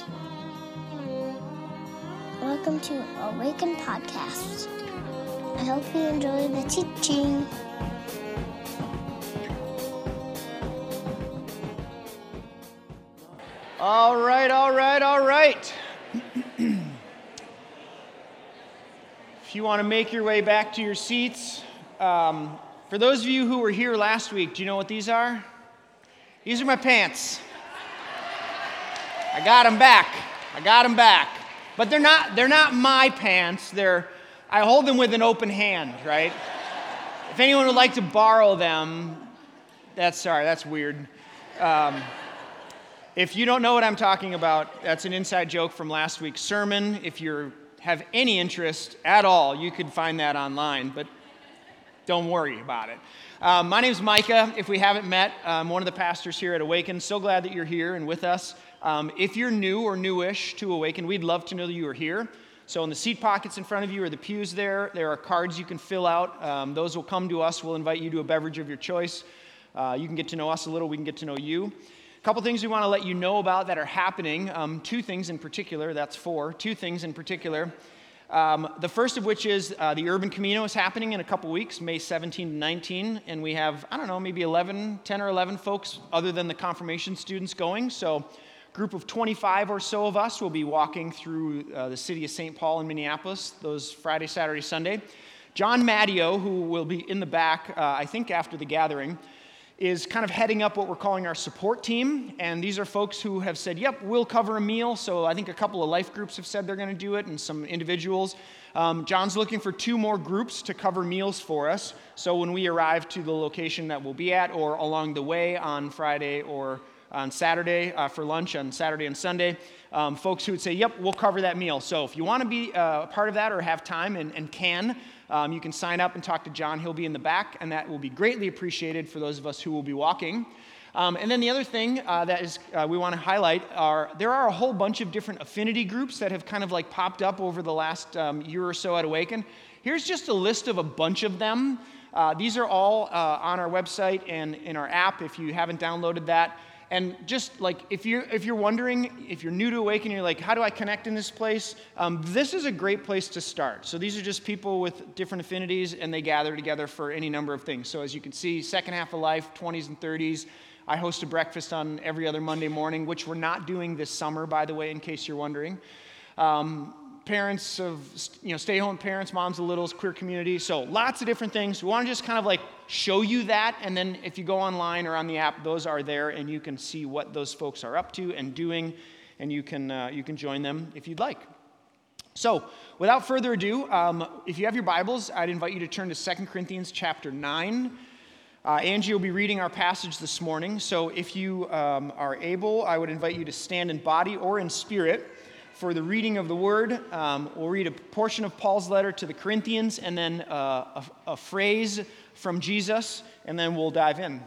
Welcome to Awaken Podcast. I hope you enjoy the teaching. All right. If you want to make your way back to your seats, for those of you who were here last week, do you know what these are? These are my pants. I got them back. But they're not my pants. I hold them with an open hand, right? If anyone would like to borrow them, that's weird. If you don't know what I'm talking about, that's an inside joke from last week's sermon. If you have any interest at all, you could find that online, but don't worry about it. My name's Micah. If we haven't met, I'm one of the pastors here at Awaken. So glad that you're here and with us. If you're new or newish to Awaken, we'd love to know that you are here. So in the seat pockets in front of you or the pews there are cards you can fill out. Those will come to us. We'll invite you to a beverage of your choice. You can get to know us a little. We can get to know you. A couple things we want to let you know about that are happening. Two things in particular. The first of which is the Urban Camino is happening in a couple weeks, May 17 to 19. And we have, maybe 10 or 11 folks other than the confirmation students going. So group of 25 or so of us will be walking through the city of St. Paul in Minneapolis those Friday, Saturday, Sunday. John Matteo, who will be in the back, I think after the gathering, is kind of heading up what we're calling our support team. And these are folks who have said, yep, we'll cover a meal. So I think a couple of life groups have said they're going to do it and some individuals. John's looking for 2 more groups to cover meals for us. So when we arrive to the location that we'll be at or along the way on Friday or on Saturday for lunch on Saturday and Sunday, folks who would say, yep, we'll cover that meal. So if you want to be a part of that or have time and you can sign up and talk to John. He'll be in the back, and that will be greatly appreciated for those of us who will be walking. And then the other thing we want to highlight there are a whole bunch of different affinity groups that have kind of like popped up over the last year or so at Awaken. Here's just a list of a bunch of them. These are all on our website and in our app if you haven't downloaded that. And just like, if you're wondering, if you're new to Awaken, you're like, how do I connect in this place? This is a great place to start. So these are just people with different affinities, and they gather together for any number of things. So as you can see, second half of life, 20s and 30s. I host a breakfast on every other Monday morning, which we're not doing this summer, by the way, in case you're wondering. Parents of, stay-home parents, moms of littles, queer community. So lots of different things. We want to just kind of like show you that, and then if you go online or on the app, those are there, and you can see what those folks are up to and doing, and you can join them if you'd like. So without further ado, if you have your Bibles, I'd invite you to turn to 2 Corinthians chapter 9. Angie will be reading our passage this morning, so if you are able, I would invite you to stand in body or in spirit for the reading of the Word. We'll read a portion of Paul's letter to the Corinthians and then a phrase from Jesus, and then we'll dive in.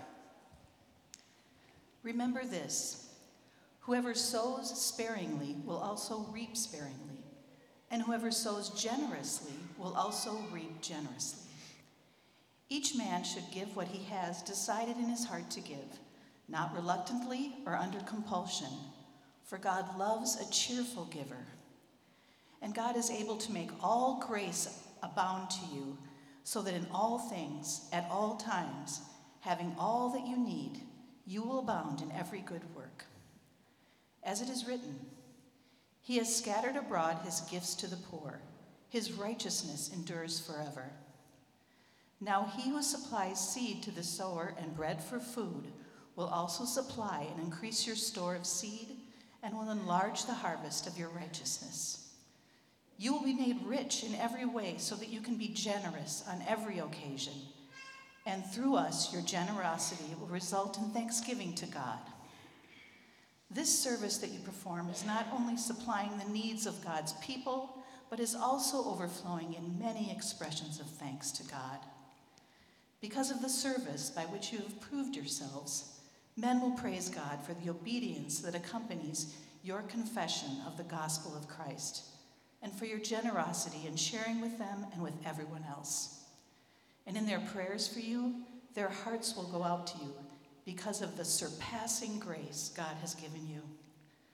Remember this: whoever sows sparingly will also reap sparingly, and whoever sows generously will also reap generously. Each man should give what he has decided in his heart to give, not reluctantly or under compulsion, for God loves a cheerful giver. And God is able to make all grace abound to you, so that in all things, at all times, having all that you need, you will abound in every good work. As it is written, He has scattered abroad His gifts to the poor. His righteousness endures forever. Now He who supplies seed to the sower and bread for food will also supply and increase your store of seed and will enlarge the harvest of your righteousness. You will be made rich in every way so that you can be generous on every occasion. And through us, your generosity will result in thanksgiving to God. This service that you perform is not only supplying the needs of God's people, but is also overflowing in many expressions of thanks to God. Because of the service by which you have proved yourselves, men will praise God for the obedience that accompanies your confession of the gospel of Christ, and for your generosity in sharing with them and with everyone else. And in their prayers for you, their hearts will go out to you because of the surpassing grace God has given you.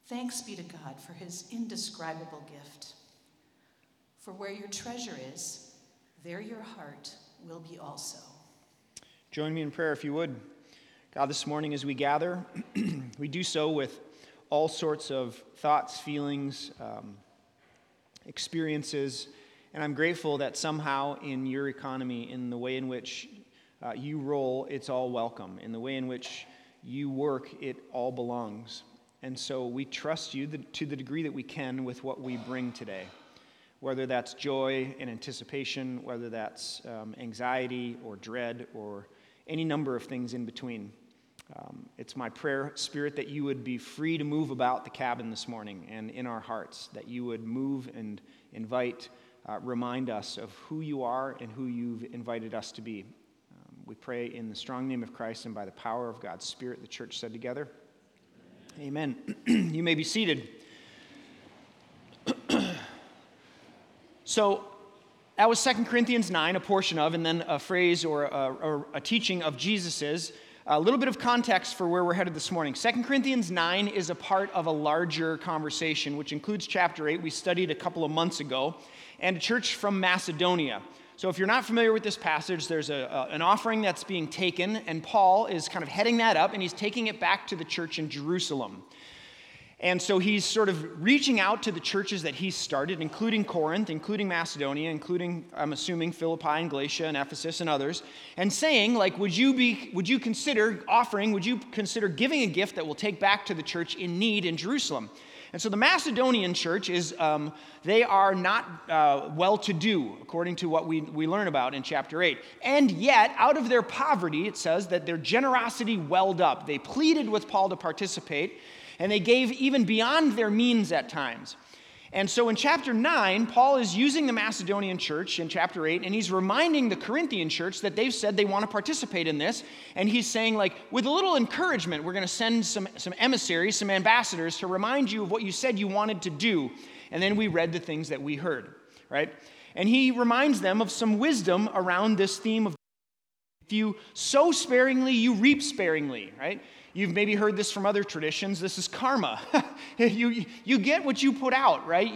Thanks be to God for his indescribable gift. For where your treasure is, there your heart will be also. Join me in prayer if you would. God, this morning as we gather, we do so with all sorts of thoughts, feelings, experiences, and I'm grateful that somehow in your economy, in the way in which you roll, it's all welcome. In the way in which you work, it all belongs. And so we trust you to the degree that we can with what we bring today, whether that's joy and anticipation, whether that's anxiety or dread or any number of things in between. It's my prayer, Spirit, that you would be free to move about the cabin this morning and in our hearts, that you would move and invite, remind us of who you are and who you've invited us to be. We pray in the strong name of Christ and by the power of God's Spirit, the church said together, Amen. You may be seated. So that was 2 Corinthians 9, a portion of, and then a phrase or a teaching of Jesus's. A little bit of context for where we're headed this morning. 2 Corinthians 9 is a part of a larger conversation, which includes chapter 8 we studied a couple of months ago, and a church from Macedonia. So if you're not familiar with this passage, there's an offering that's being taken, and Paul is kind of heading that up, and he's taking it back to the church in Jerusalem. And so he's sort of reaching out to the churches that he's started, including Corinth, including Macedonia, including, I'm assuming, Philippi and Galatia and Ephesus and others, and saying, like, would you consider giving a gift that will take back to the church in need in Jerusalem? And so the Macedonian church they are not well-to-do, according to what we learn about in chapter 8. And yet, out of their poverty, it says that their generosity welled up. They pleaded with Paul to participate, and they gave even beyond their means at times. And so in chapter 9, Paul is using the Macedonian church in chapter 8, and he's reminding the Corinthian church that they've said they want to participate in this. And he's saying, like, with a little encouragement, we're going to send some emissaries, some ambassadors to remind you of what you said you wanted to do. And then we read the things that we heard, right? And he reminds them of some wisdom around this theme of if you sow sparingly, you reap sparingly, right? You've maybe heard this from other traditions. This is karma. You get what you put out, right?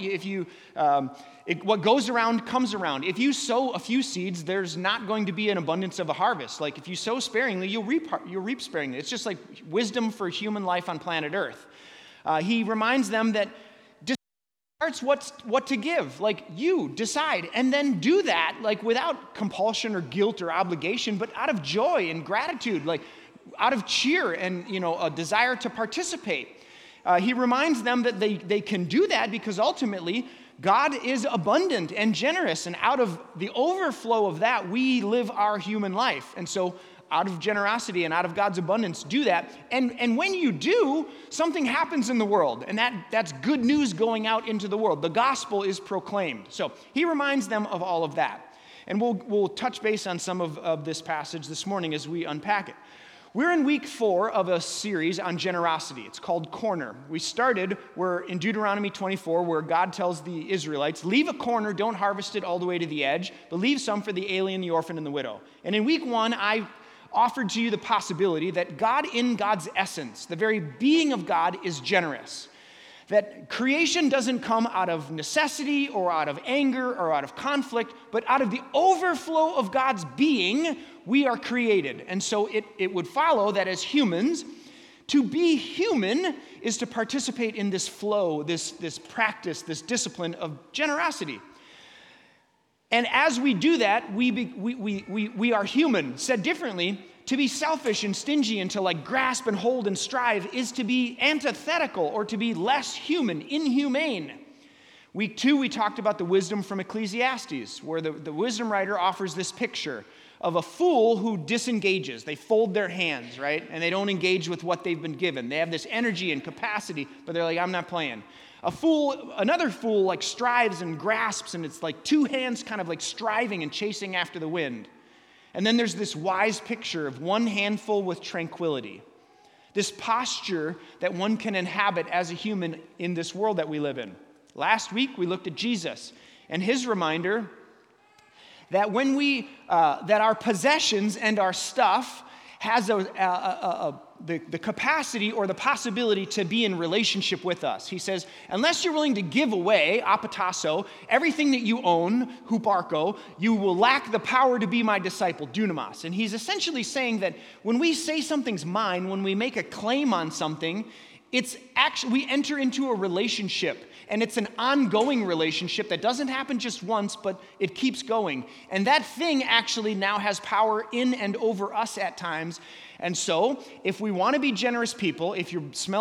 What goes around comes around. If you sow a few seeds, there's not going to be an abundance of a harvest. Like if you sow sparingly, you'll reap sparingly. It's just like wisdom for human life on planet Earth. He reminds them that starts what to give. Like you decide and then do that, like without compulsion or guilt or obligation, but out of joy and gratitude, like out of cheer and, a desire to participate. He reminds them that they can do that because ultimately God is abundant and generous, and out of the overflow of that, we live our human life. And so out of generosity and out of God's abundance, do that. And when you do, something happens in the world, and that's good news going out into the world. The gospel is proclaimed. So he reminds them of all of that. And we'll touch base on some of this passage this morning as we unpack it. We're in week 4 of a series on generosity. It's called Corner. We're in Deuteronomy 24, where God tells the Israelites, leave a corner, don't harvest it all the way to the edge, but leave some for the alien, the orphan, and the widow. And in week 1, I offered to you the possibility that God, in God's essence, the very being of God, is generous. That creation doesn't come out of necessity or out of anger or out of conflict, but out of the overflow of God's being, we are created. And so it would follow that as humans, to be human is to participate in this flow, this practice, this discipline of generosity. And as we do that, we are human. Said differently, to be selfish and stingy and to like grasp and hold and strive is to be antithetical or to be less human, inhumane. Week 2, we talked about the wisdom from Ecclesiastes, where the wisdom writer offers this picture of a fool who disengages. They fold their hands, right? And they don't engage with what they've been given. They have this energy and capacity, but they're like, I'm not playing. Another fool like strives and grasps, and it's like two hands kind of like striving and chasing after the wind. And then there's this wise picture of one handful with tranquility. This posture that one can inhabit as a human in this world that we live in. Last week, we looked at Jesus and his reminder that when that our possessions and our stuff has the capacity or the possibility to be in relationship with us. He says, unless you're willing to give away, apatasso, everything that you own, huparko, you will lack the power to be my disciple, dunamis. And he's essentially saying that when we say something's mine, when we make a claim on something, it's actually, we enter into a relationship. And it's an ongoing relationship that doesn't happen just once, but it keeps going. And that thing actually now has power in and over us at times. And so, if we want to be generous people, if you're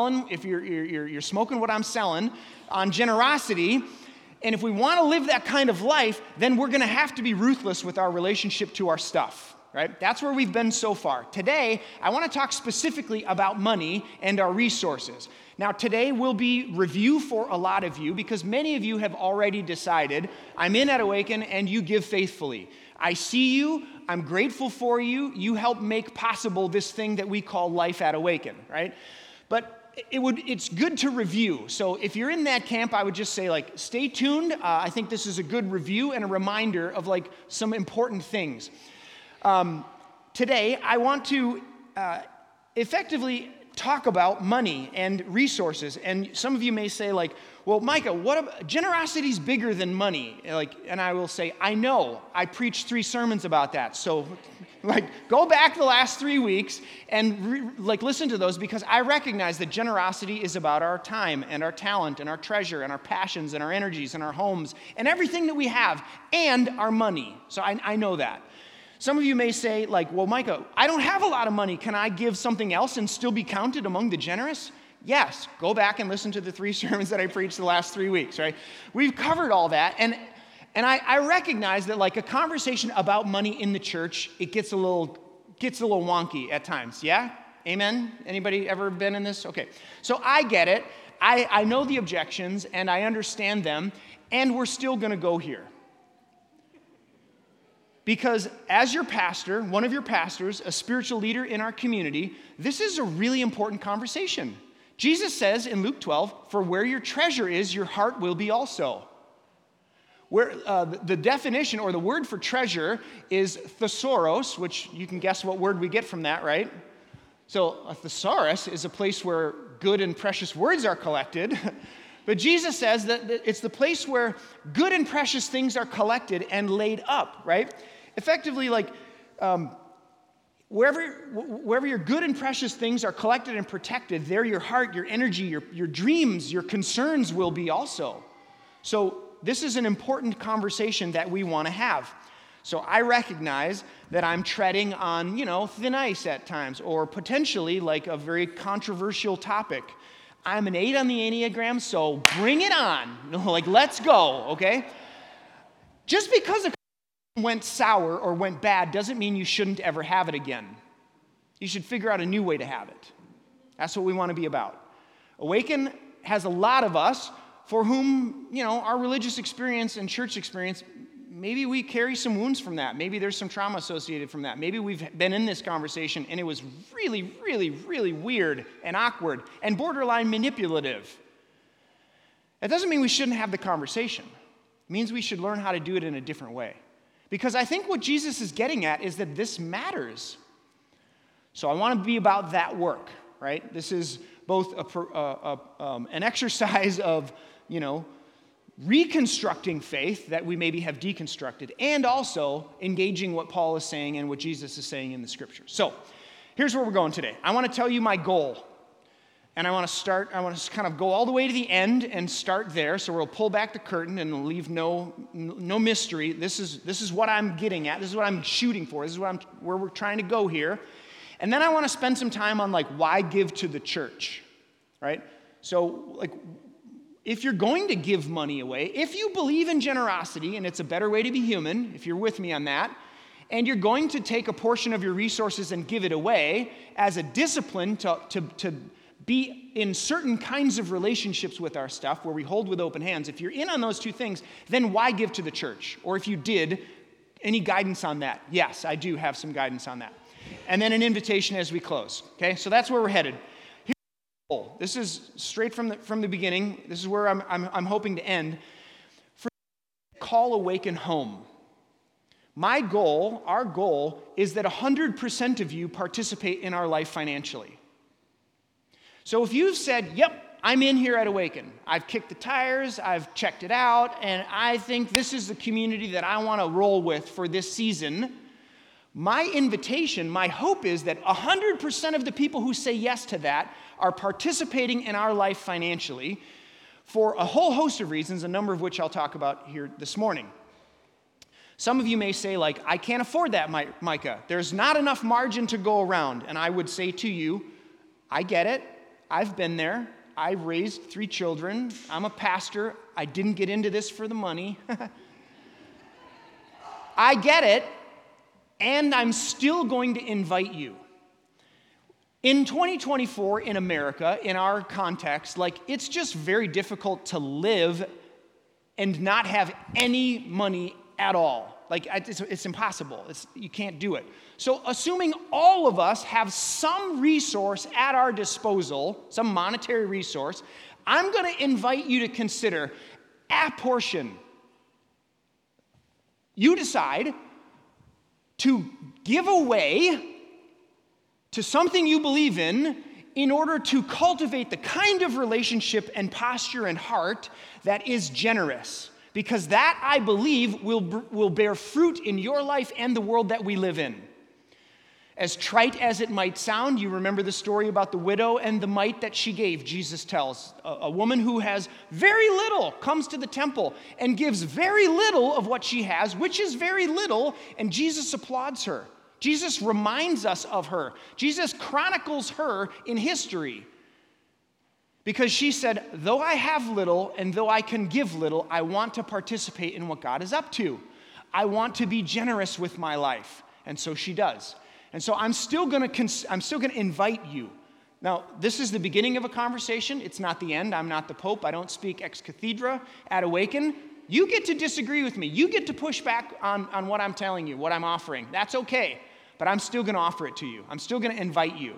smoking what I'm selling on generosity, and if we want to live that kind of life, then we're going to have to be ruthless with our relationship to our stuff. Right? That's where we've been so far. Today, I want to talk specifically about money and our resources. Now, today will be review for a lot of you because many of you have already decided, I'm in at Awaken and you give faithfully. I see you. I'm grateful for you. You help make possible this thing that we call life at Awaken, right? But it's good to review. So if you're in that camp, I would just say, stay tuned. I think this is a good review and a reminder of, some important things. Today, I want to effectively talk about money and resources. And some of you may say, well, Micah, generosity's bigger than money. And I will say, I know. I preached 3 sermons about that. So, go back the last 3 weeks and listen to those because I recognize that generosity is about our time and our talent and our treasure and our passions and our energies and our homes and everything that we have and our money. So I know that. Some of you may say, well, Micah, I don't have a lot of money. Can I give something else and still be counted among the generous? Yes. Go back and listen to the 3 sermons that I preached the last 3 weeks, right? We've covered all that. And I recognize that, a conversation about money in the church, it gets a little wonky at times. Yeah? Amen? Anybody ever been in this? Okay. So I get it. I know the objections, and I understand them, and we're still going to go here. Because as your pastor, one of your pastors, a spiritual leader in our community, this is a really important conversation. Jesus says in Luke 12, for where your treasure is, your heart will be also. Where the definition or the word for treasure is thesaurus, which you can guess what word we get from that, right? So a thesaurus is a place where good and precious words are collected. But Jesus says that it's the place where good and precious things are collected and laid up, right? Effectively, wherever your good and precious things are collected and protected, there your heart, your energy, your dreams, your concerns will be also. So this is an important conversation that we want to have. So I recognize that I'm treading on, thin ice at times, or potentially a very controversial topic. I'm an 8 on the Enneagram, so bring it on. Let's go, okay? Just because a went sour or went bad doesn't mean you shouldn't ever have it again. You should figure out a new way to have it. That's what we want to be about. Awaken has a lot of us for whom, our religious experience and church experience, maybe we carry some wounds from that. Maybe there's some trauma associated from that. Maybe we've been in this conversation and it was really, really, really weird and awkward and borderline manipulative. That doesn't mean we shouldn't have the conversation. It means we should learn how to do it in a different way. Because I think what Jesus is getting at is that this matters. So I want to be about that work, right? This is both an exercise of, reconstructing faith that we maybe have deconstructed, and also engaging what Paul is saying and what Jesus is saying in the scriptures. So here's where we're going today. I want to tell you my goal. And I want to kind of go all the way to the end and start there. So we'll pull back the curtain and leave no mystery. This is what I'm getting at. This is what I'm shooting for. This is where we're trying to go here. And then I want to spend some time on why give to the church, right? So if you're going to give money away, if you believe in generosity and it's a better way to be human, if you're with me on that, and you're going to take a portion of your resources and give it away as a discipline to be in certain kinds of relationships with our stuff where we hold with open hands, if you're in on those 2 things, then why give to the church? Or if you did, any guidance on that? Yes, I do have some guidance on that. And then an invitation as we close. Okay, so that's where we're headed. Here's the goal. This is straight from the beginning. This is where I'm hoping to end. Call Awaken home. My goal, our goal, is that 100% of you participate in our life financially. So if you've said, yep, I'm in here at Awaken. I've kicked the tires, I've checked it out, and I think this is the community that I want to roll with for this season, my invitation, my hope is that 100% of the people who say yes to that are participating in our life financially for a whole host of reasons, a number of which I'll talk about here this morning. Some of you may say, like, I can't afford that, Micah. There's not enough margin to go around. And I would say to you, I get it. I've been there. I raised 3 children. I'm a pastor. I didn't get into this for the money. I get it. And I'm still going to invite you. In 2024 in America, in our context, like, it's just very difficult to live and not have any money at all. Like, it's impossible. You can't do it. So assuming all of us have some resource at our disposal, some monetary resource, I'm going to invite you to consider a portion. You decide to give away to something you believe in order to cultivate the kind of relationship and posture and heart that is generous. Because that, I believe, will bear fruit in your life and the world that we live in. As trite as it might sound, you remember the story about the widow and the mite that she gave, Jesus tells. A woman who has very little comes to the temple and gives very little of what she has, which is very little, and Jesus applauds her. Jesus reminds us of her. Jesus chronicles her in history. Because she said, though I have little and though I can give little, I want to participate in what God is up to. I want to be generous with my life. And so she does. And so I'm still going to invite you. Now, this is the beginning of a conversation. It's not the end. I'm not the Pope. I don't speak ex cathedra at Awaken. You get to disagree with me. You get to push back on what I'm telling you, what I'm offering. That's okay. But I'm still going to offer it to you. I'm still going to invite you.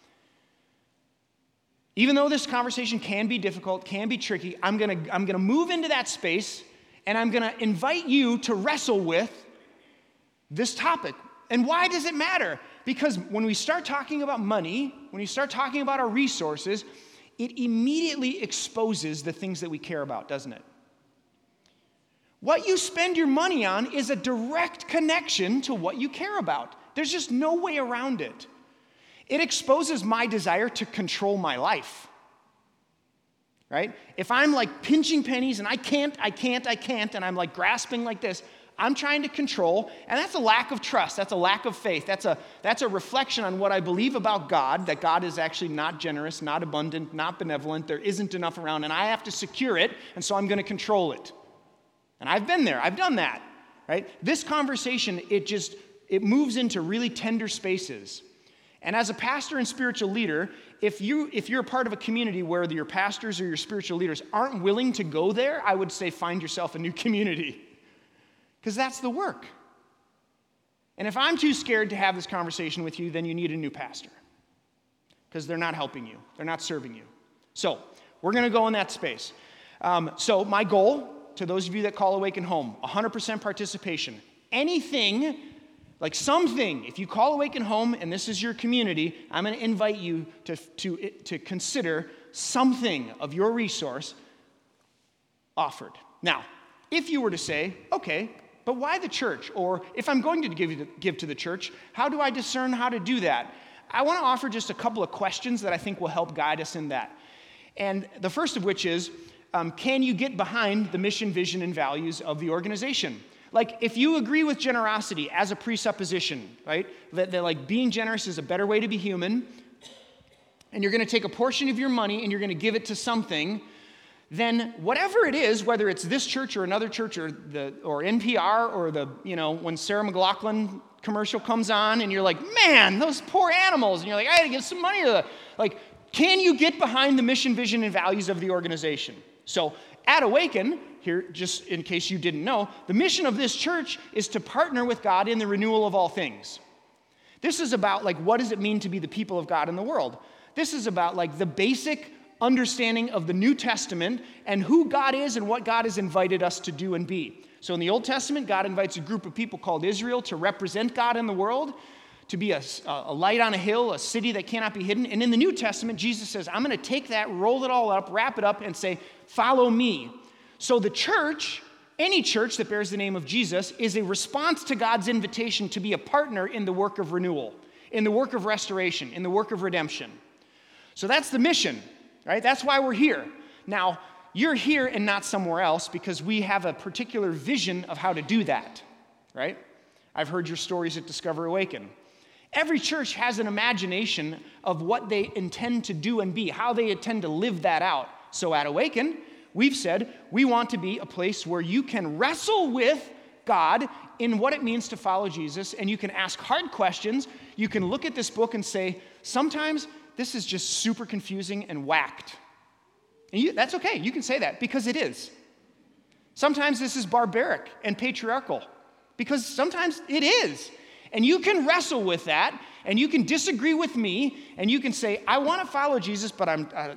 Even though this conversation can be difficult, can be tricky, I'm gonna move into that space, and I'm gonna invite you to wrestle with this topic. And why does it matter? Because when we start talking about money, when we start talking about our resources, it immediately exposes the things that we care about, doesn't it? What you spend your money on is a direct connection to what you care about. There's just no way around it. It exposes my desire to control my life, right? If I'm like pinching pennies and I can't, and I'm like grasping like this, I'm trying to control, and that's a lack of trust. That's a lack of faith. That's a reflection on what I believe about God, that God is actually not generous, not abundant, not benevolent. There isn't enough around, and I have to secure it, and so I'm going to control it. And I've been there. I've done that, right? This conversation, it moves into really tender spaces. And as a pastor and spiritual leader, if you're a part of a community where your pastors or your spiritual leaders aren't willing to go there, I would say find yourself a new community. Because that's the work. And if I'm too scared to have this conversation with you, then you need a new pastor. Because they're not helping you. They're not serving you. So we're going to go in that space. So my goal, to those of you that call Awaken home, 100% participation. Anything, like something, if you call Awaken home and this is your community, I'm going to invite you to consider something of your resource offered. Now, if you were to say, okay, but why the church? Or if I'm going to give to the church, how do I discern how to do that? I want to offer just a couple of questions that I think will help guide us in that. And the first of which is, can you get behind the mission, vision, and values of the organization? Like, if you agree with generosity as a presupposition, right, that like being generous is a better way to be human, and you're going to take a portion of your money and you're going to give it to something, then whatever it is, whether it's this church or another church or NPR or when Sarah McLachlan commercial comes on and you're like, man, those poor animals, and you're like, I got to give some money to them. Like, can you get behind the mission, vision, and values of the organization? So at Awaken, here, just in case you didn't know, the mission of this church is to partner with God in the renewal of all things. This is about, like, what does it mean to be the people of God in the world? This is about, like, the basic understanding of the New Testament and who God is and what God has invited us to do and be. So in the Old Testament, God invites a group of people called Israel to represent God in the world, to be a light on a hill, a city that cannot be hidden. And in the New Testament, Jesus says, I'm going to take that, roll it all up, wrap it up, and say, follow me. So the church, any church that bears the name of Jesus, is a response to God's invitation to be a partner in the work of renewal, in the work of restoration, in the work of redemption. So that's the mission, right? That's why we're here. Now, you're here and not somewhere else because we have a particular vision of how to do that, right? I've heard your stories at Discover Awaken. Every church has an imagination of what they intend to do and be, how they intend to live that out. So at Awaken, we've said we want to be a place where you can wrestle with God in what it means to follow Jesus, and you can ask hard questions. You can look at this book and say, sometimes this is just super confusing and whacked. And that's okay. You can say that because it is. Sometimes this is barbaric and patriarchal because sometimes it is. And you can wrestle with that, and you can disagree with me, and you can say, I want to follow Jesus, but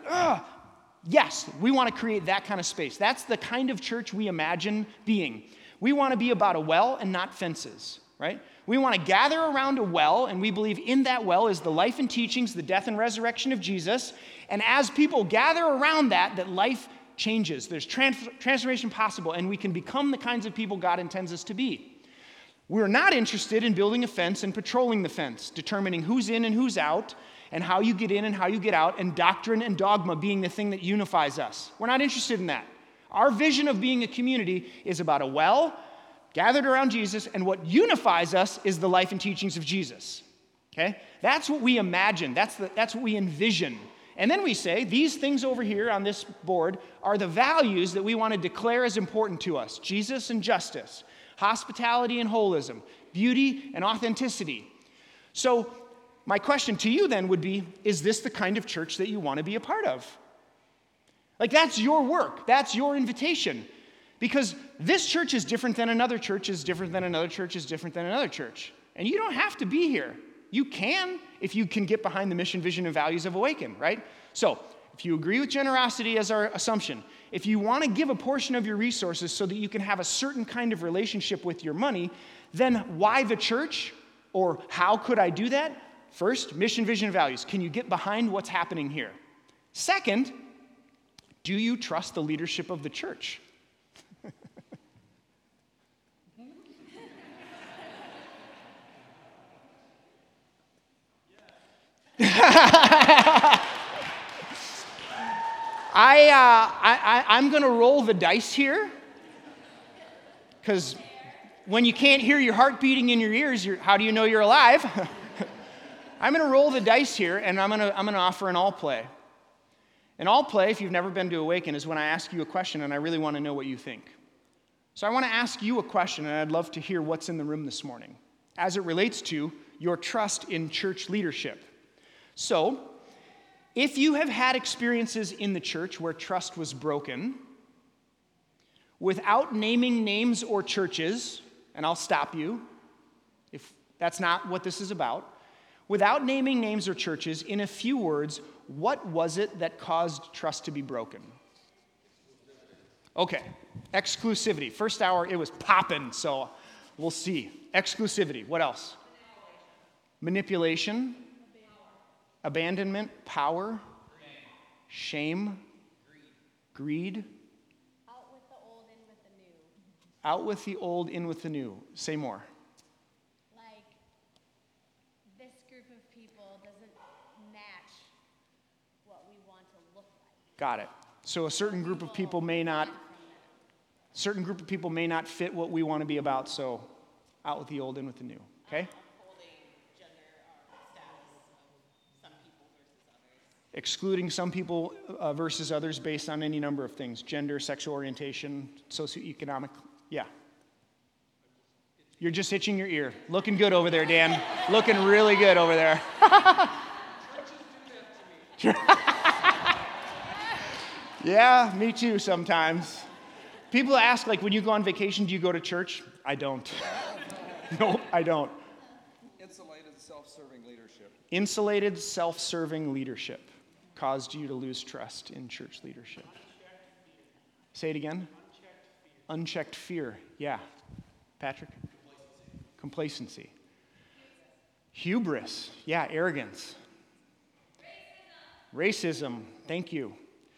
yes, we want to create that kind of space. That's the kind of church we imagine being. We want to be about a well and not fences, right? We want to gather around a well, and we believe in that well is the life and teachings, the death and resurrection of Jesus. And as people gather around that life changes. There's transformation possible, and we can become the kinds of people God intends us to be. We're not interested in building a fence and patrolling the fence, determining who's in and who's out, and how you get in and how you get out, and doctrine and dogma being the thing that unifies us. We're not interested in that. Our vision of being a community is about a well, gathered around Jesus, and what unifies us is the life and teachings of Jesus. Okay? That's what we imagine. That's what we envision. And then we say, these things over here on this board are the values that we want to declare as important to us. Jesus and justice, hospitality and holism, beauty and authenticity. So my question to you then would be, is this the kind of church that you want to be a part of? Like, that's your work. That's your invitation. Because this church is different than another church, is different than another church, is different than another church. And you don't have to be here. You can if you can get behind the mission, vision, and values of Awaken, right? So if you agree with generosity as our assumption, if you want to give a portion of your resources so that you can have a certain kind of relationship with your money, then why the church? Or how could I do that? First, mission, vision, and values. Can you get behind what's happening here? Second, do you trust the leadership of the church? I'm going to roll the dice here, because when you can't hear your heart beating in your ears, how do you know you're alive? I'm going to roll the dice here, and I'm going to offer an all play. An all play, if you've never been to Awaken, is when I ask you a question, and I really want to know what you think. So I want to ask you a question, and I'd love to hear what's in the room this morning as it relates to your trust in church leadership. So, if you have had experiences in the church where trust was broken, without naming names or churches, and I'll stop you if that's not what this is about, without naming names or churches, in a few words, what was it that caused trust to be broken? Okay, exclusivity. First hour, it was popping, so we'll see. Exclusivity, what else? Manipulation. Abandonment, power, shame, greed. Out with the old, in with the new. Out with the old, in with the new. Say more. Like, this group of people doesn't match what we want to look like. Got it. So a certain group of people may not fit what we want to be about, so out with the old, in with the new. Okay? Excluding some people versus others based on any number of things: gender, sexual orientation, socioeconomic. Yeah. You're just itching your ear. Looking good over there, Dan. Looking really good over there. Yeah, me too sometimes. People ask, like, when you go on vacation, do you go to church? I don't. No, I don't. Insulated, self-serving leadership. Insulated, self-serving leadership caused you to lose trust in church leadership. Say it again. Unchecked fear. Yeah. Patrick? Complacency. Hubris. Yeah, arrogance. Racism. Thank you.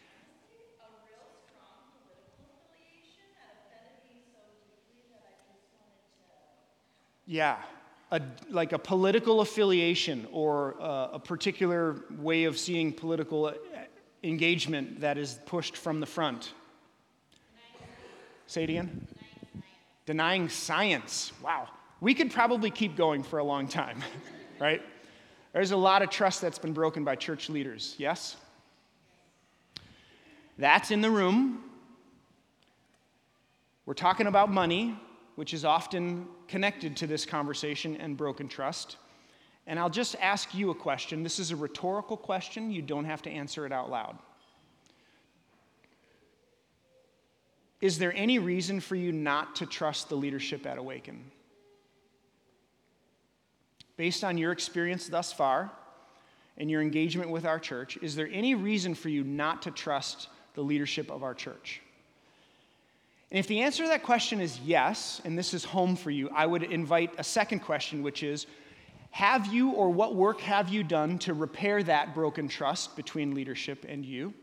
Yeah, like a political affiliation or a particular way of seeing political engagement that is pushed from the front. Say it again. Denying science. Wow. We could probably keep going for a long time, right? There's a lot of trust that's been broken by church leaders, yes? That's in the room. We're talking about money, which is often connected to this conversation and broken trust. And I'll just ask you a question. This is a rhetorical question. You don't have to answer it out loud. Is there any reason for you not to trust the leadership at Awaken? Based on your experience thus far and your engagement with our church, is there any reason for you not to trust the leadership of our church? And if the answer to that question is yes, and this is home for you, I would invite a second question, which is, have you or what work have you done to repair that broken trust between leadership and you?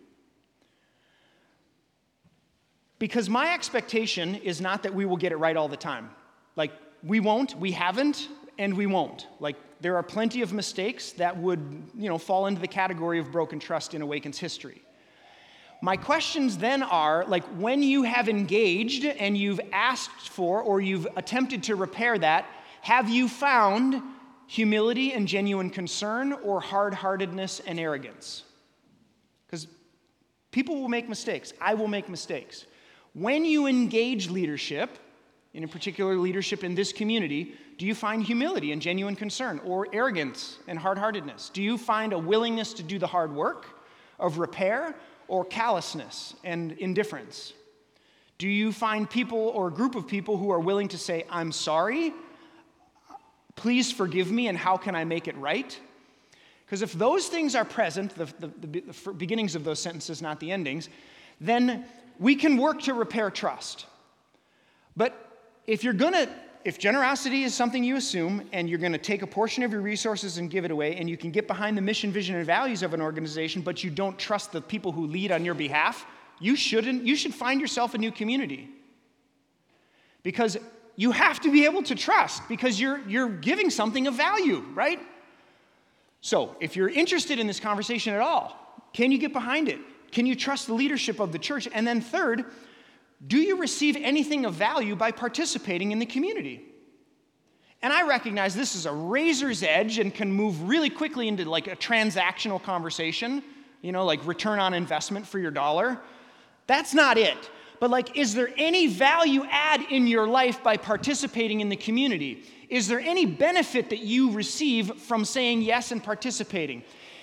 Because my expectation is not that we will get it right all the time. Like, we won't, we haven't, and we won't. Like, there are plenty of mistakes that would, fall into the category of broken trust in Awaken's history. My questions then are, like, when you have engaged and you've asked for or you've attempted to repair that, have you found humility and genuine concern or hard-heartedness and arrogance? Because people will make mistakes. I will make mistakes. When you engage leadership, and in particular leadership in this community, do you find humility and genuine concern or arrogance and hard-heartedness? Do you find a willingness to do the hard work of repair or callousness and indifference? Do you find people or a group of people who are willing to say, I'm sorry, please forgive me, and how can I make it right? Because if those things are present, the beginnings of those sentences, not the endings, then we can work to repair trust. But if generosity is something you assume, and you're going to take a portion of your resources and give it away, and you can get behind the mission, vision, and values of an organization, but you don't trust the people who lead on your behalf, you should find yourself a new community. Because you have to be able to trust, because you're giving something of value, right? So, if you're interested in this conversation at all, can you get behind it? Can you trust the leadership of the church? And then third, do you receive anything of value by participating in the community? And I recognize this is a razor's edge and can move really quickly into like a transactional conversation, like return on investment for your dollar. That's not it. But like, is there any value add in your life by participating in the community? Is there any benefit that you receive from saying yes and participating?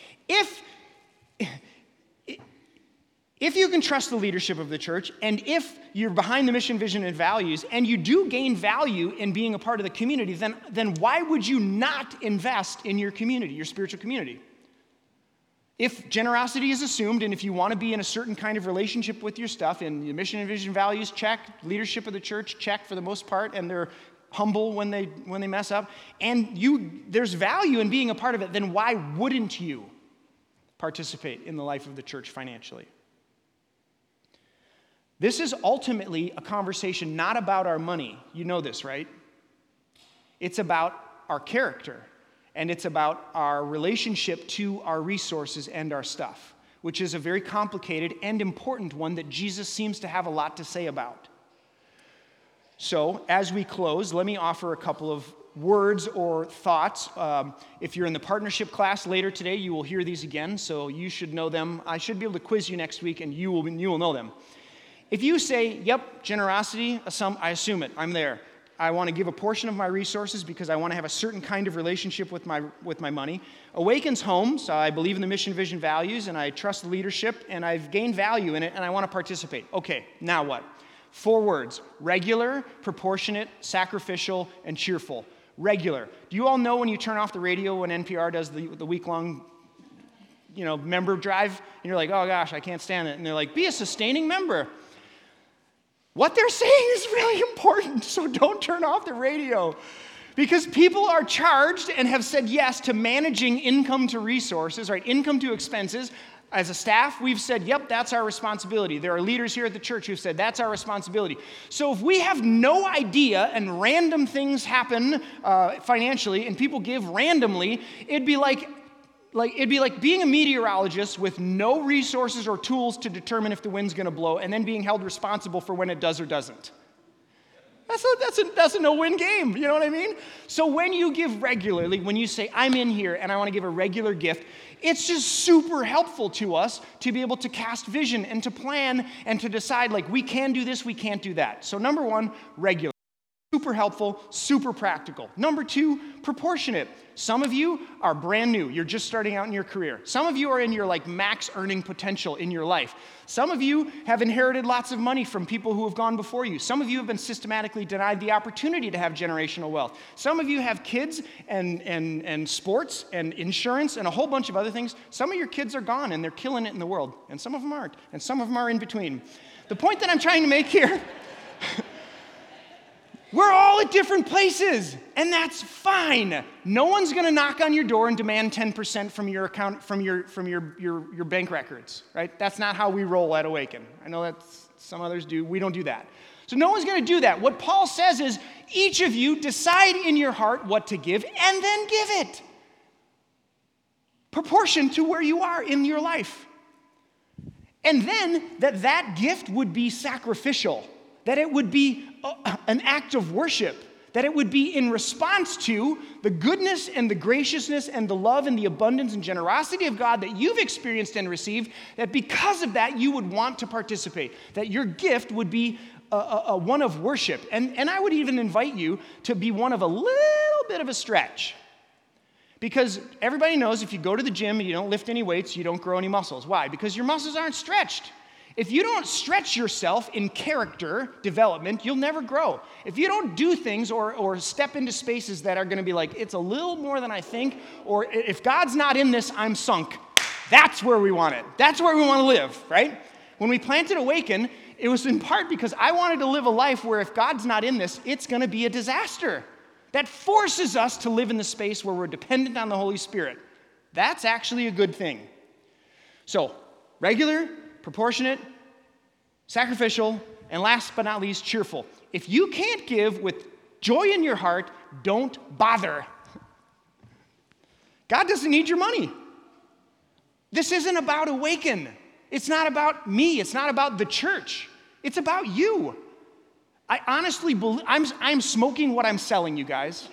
If you can trust the leadership of the church, and if you're behind the mission, vision, and values, and you do gain value in being a part of the community, then why would you not invest in your community, your spiritual community? If generosity is assumed, and if you want to be in a certain kind of relationship with your stuff, and the mission and vision values, check. Leadership of the church, check for the most part, and they're humble when they mess up, and there's value in being a part of it, then why wouldn't you participate in the life of the church financially? This is ultimately a conversation not about our money. You know this, right? It's about our character, and it's about our relationship to our resources and our stuff, which is a very complicated and important one that Jesus seems to have a lot to say about. So, as we close, let me offer a couple of words or thoughts. If you're in the partnership class later today, you will hear these again, so you should know them. I should be able to quiz you next week, and you will know them. If you say, yep, generosity, I assume it, I'm there. I want to give a portion of my resources because I want to have a certain kind of relationship with my money. Awaken's home, so I believe in the mission, vision, values, and I trust the leadership, and I've gained value in it, and I want to participate. Okay, now what? 4 words: regular, proportionate, sacrificial, and cheerful. Regular. Do you all know when you turn off the radio when NPR does the week-long member drive, and you're like, oh gosh, I can't stand it, and they're like, be a sustaining member. What they're saying is really important, so don't turn off the radio. Because people are charged and have said yes to managing income to resources, right? Income to expenses. As a staff, we've said, yep, that's our responsibility. There are leaders here at the church who've said that's our responsibility. So if we have no idea and random things happen financially and people give randomly, it'd be like being a meteorologist with no resources or tools to determine if the wind's going to blow and then being held responsible for when it does or doesn't. That's a no-win game, you know what I mean? So when you give regularly, when you say, I'm in here and I want to give a regular gift, it's just super helpful to us to be able to cast vision and to plan and to decide, like, we can do this, we can't do that. So number one, regular. Super helpful, super practical. Number two, proportionate. Some of you are brand new. You're just starting out in your career. Some of you are in your max earning potential in your life. Some of you have inherited lots of money from people who have gone before you. Some of you have been systematically denied the opportunity to have generational wealth. Some of you have kids and sports and insurance and a whole bunch of other things. Some of your kids are gone and they're killing it in the world. And some of them aren't. And some of them are in between. The point that I'm trying to make here... We're all at different places, and that's fine. No one's going to knock on your door and demand 10% from your account, from your bank records, right? That's not how we roll at Awaken. I know that some others do. We don't do that. So no one's going to do that. What Paul says is, each of you decide in your heart what to give, and then give it. Proportion to where you are in your life. And then that gift would be sacrificial. That it would be an act of worship, that it would be in response to the goodness and the graciousness and the love and the abundance and generosity of God that you've experienced and received, that because of that you would want to participate, that your gift would be a one of worship. And I would even invite you to be one of a little bit of a stretch. Because everybody knows if you go to the gym and you don't lift any weights, you don't grow any muscles. Why? Because your muscles aren't stretched. If you don't stretch yourself in character development, you'll never grow. If you don't do things or step into spaces that are going to be like, it's a little more than I think, or if God's not in this, I'm sunk. That's where we want it. That's where we want to live, right? When we planted Awaken, it was in part because I wanted to live a life where if God's not in this, it's going to be a disaster. That forces us to live in the space where we're dependent on the Holy Spirit. That's actually a good thing. So, regular, proportionate, sacrificial, and last but not least, cheerful. If you can't give with joy in your heart, don't bother. God doesn't need your money. This isn't about Awaken. It's not about me. It's not about the church. It's about you. I honestly believe, I'm smoking what I'm selling, you guys.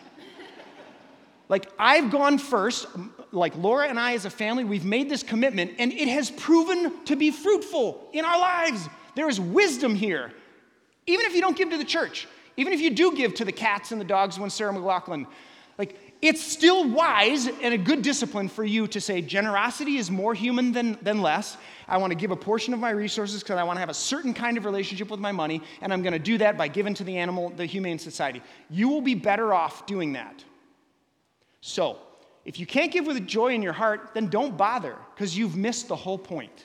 I've gone first, Laura and I as a family, we've made this commitment, and it has proven to be fruitful in our lives. There is wisdom here. Even if you don't give to the church, even if you do give to the cats and the dogs when Sarah McLaughlin, it's still wise and a good discipline for you to say generosity is more human than less. I want to give a portion of my resources because I want to have a certain kind of relationship with my money, and I'm going to do that by giving to the Humane Society. You will be better off doing that. So, if you can't give with joy in your heart, then don't bother, because you've missed the whole point.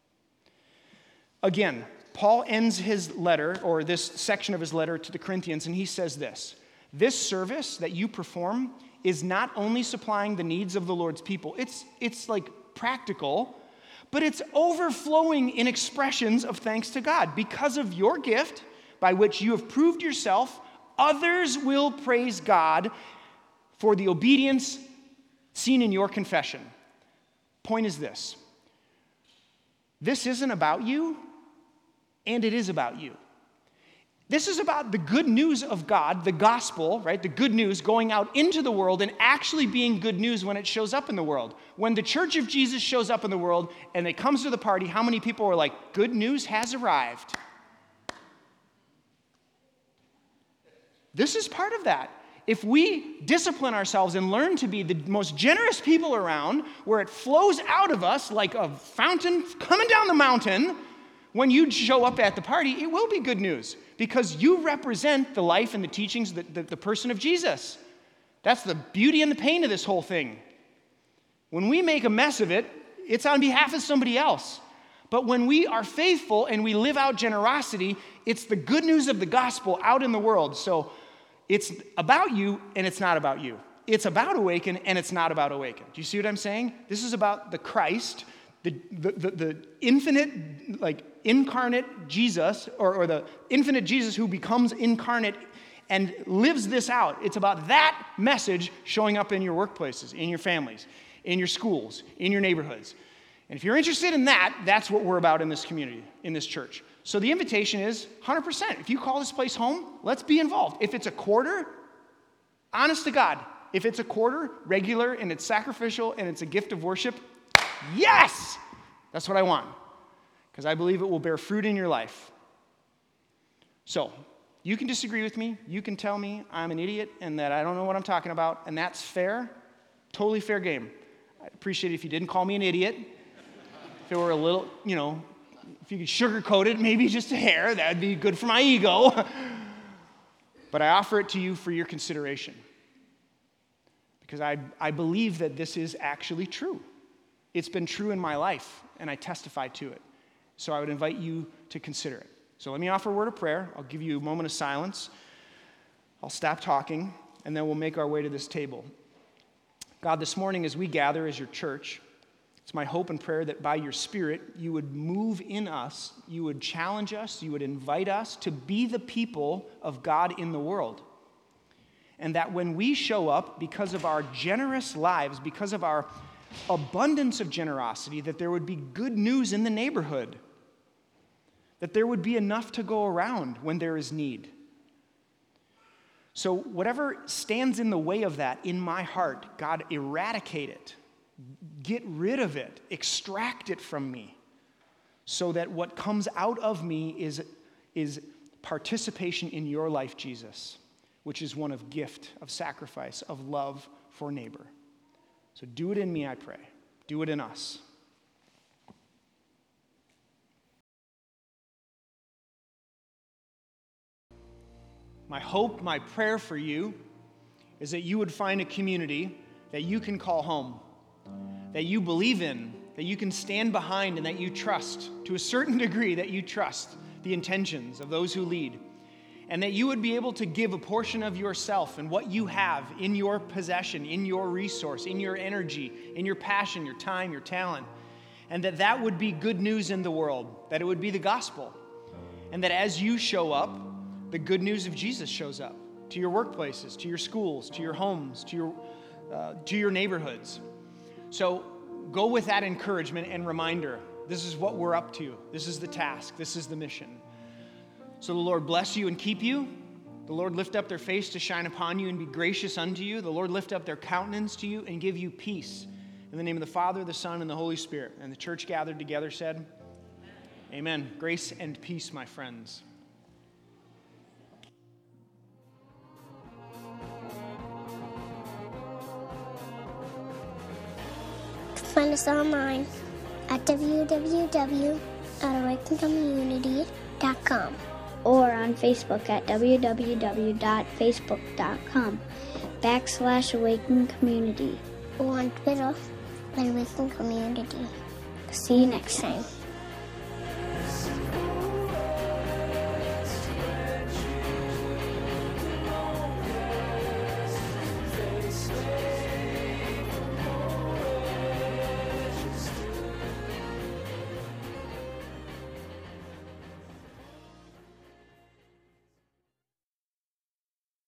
Again, Paul ends his letter, or this section of his letter to the Corinthians, and he says this: this service that you perform is not only supplying the needs of the Lord's people, it's practical, but it's overflowing in expressions of thanks to God. Because of your gift, by which you have proved yourself, others will praise God for the obedience seen in your confession. Point is this: this isn't about you, and it is about you. This is about the good news of God, the gospel, right? The good news going out into the world and actually being good news when it shows up in the world. When the church of Jesus shows up in the world and it comes to the party, how many people are like, good news has arrived? This is part of that. If we discipline ourselves and learn to be the most generous people around, where it flows out of us like a fountain coming down the mountain, when you show up at the party, it will be good news because you represent the life and the teachings, the person of Jesus. That's the beauty and the pain of this whole thing. When we make a mess of it, it's on behalf of somebody else. But when we are faithful and we live out generosity, it's the good news of the gospel out in the world. So it's about you and it's not about you. It's about Awaken and it's not about Awaken. Do you see what I'm saying? This is about the Christ, the infinite, like incarnate Jesus, or the infinite Jesus who becomes incarnate and lives this out. It's about that message showing up in your workplaces, in your families, in your schools, in your neighborhoods. And if you're interested in that, that's what we're about in this community, in this church. So the invitation is 100%. If you call this place home, let's be involved. If it's a quarter, honest to God, if it's a quarter, regular, and it's sacrificial, and it's a gift of worship, yes! That's what I want. Because I believe it will bear fruit in your life. So, you can disagree with me. You can tell me I'm an idiot and that I don't know what I'm talking about, and that's fair. Totally fair game. I'd appreciate it if you didn't call me an idiot. If it were a little, if you could sugarcoat it maybe just a hair, that'd be good for my ego. But I offer it to you for your consideration. Because I believe that this is actually true. It's been true in my life, and I testify to it. So I would invite you to consider it. So let me offer a word of prayer. I'll give you a moment of silence. I'll stop talking, and then we'll make our way to this table. God, this morning as we gather as your church, it's my hope and prayer that by your Spirit, you would move in us, you would challenge us, you would invite us to be the people of God in the world. And that when we show up, because of our generous lives, because of our abundance of generosity, that there would be good news in the neighborhood. That there would be enough to go around when there is need. So whatever stands in the way of that in my heart, God, eradicate it. Get rid of it. Extract it from me. So that what comes out of me is participation in your life, Jesus, which is one of gift, of sacrifice, of love for neighbor. So do it in me, I pray. Do it in us. My hope, my prayer for you is that you would find a community that you can call home, that you believe in, that you can stand behind, and that you trust, to a certain degree, that you trust the intentions of those who lead, and that you would be able to give a portion of yourself and what you have in your possession, in your resource, in your energy, in your passion, your time, your talent, and that would be good news in the world, that it would be the gospel, and that as you show up, the good news of Jesus shows up to your workplaces, to your schools, to your homes, to your neighborhoods. So go with that encouragement and reminder. This is what we're up to. This is the task. This is the mission. So the Lord bless you and keep you. The Lord lift up their face to shine upon you and be gracious unto you. The Lord lift up their countenance to you and give you peace. In the name of the Father, the Son, and the Holy Spirit. And the church gathered together said, Amen. Grace and peace, my friends. Find us online at www.awakencommunity.com or on Facebook at www.facebook.com/awakencommunity or on Twitter at Awaken Community. See you next time.